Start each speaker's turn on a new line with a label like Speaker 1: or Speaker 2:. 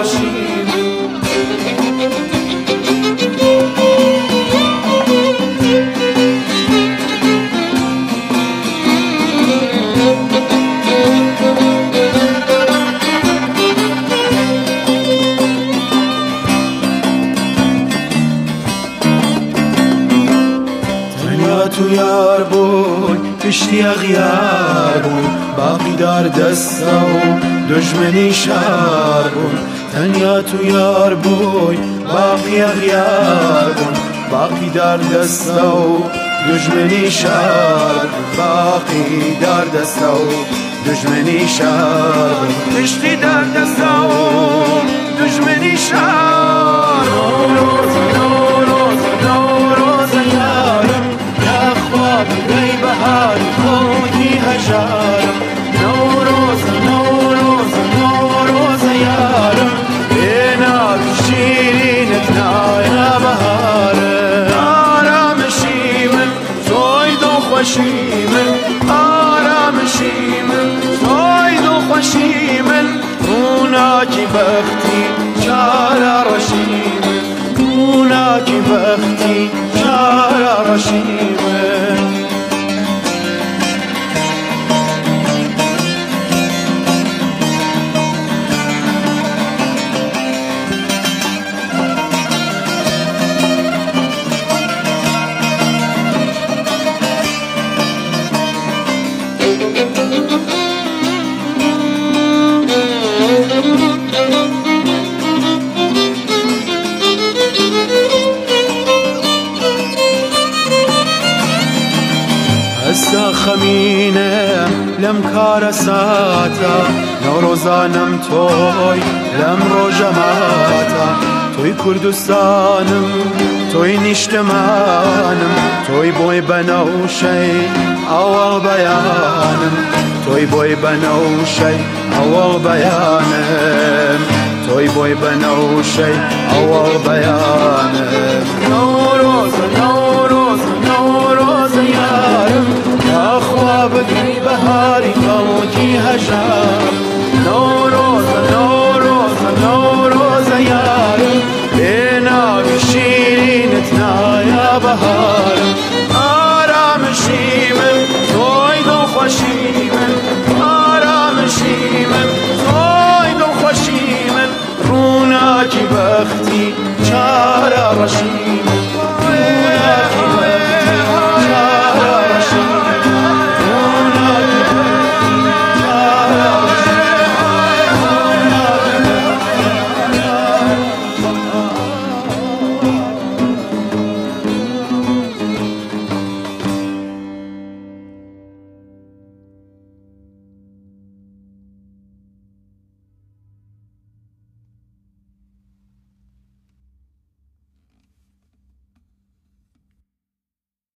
Speaker 1: رشیم تو یار بوی پشتی اغیار بون باقی در دستا و دشمنی شار بون تنیا تو یار بوی باقی اغیار بون باقی در دستا و دشمنی شار باقی در دستا و دشمنی شار بون پشتی در دستا و دشمنی شار بی بهار خودی هجارم نوروز نوروز نوروز یارم اینا شیرینت نایا بهارم آرامشی من زوید و خوشی من آرامشی من زوید و خوشی من اونا کی بختی چارا رشی من اونا کی بختی چارا رشی من هسا خمینه لم کار ساتا نوروزانم توی لم روجماتا توی کردستانم توی نیشتمانم توی بوی بنوشی اول بیانم توی بوی بنوشی اول بیانم توی بوی بنوشی اول بیانم نوروز نوروز نوروز یارم خواب دی بهاری قلقی هجار نوروز نوروز نوروز یارم اینا شیرینت نایا بهارم آرامشی من توید و خوشی من آرامشی من توید و خوشی من رونا کی بختی چارا رشی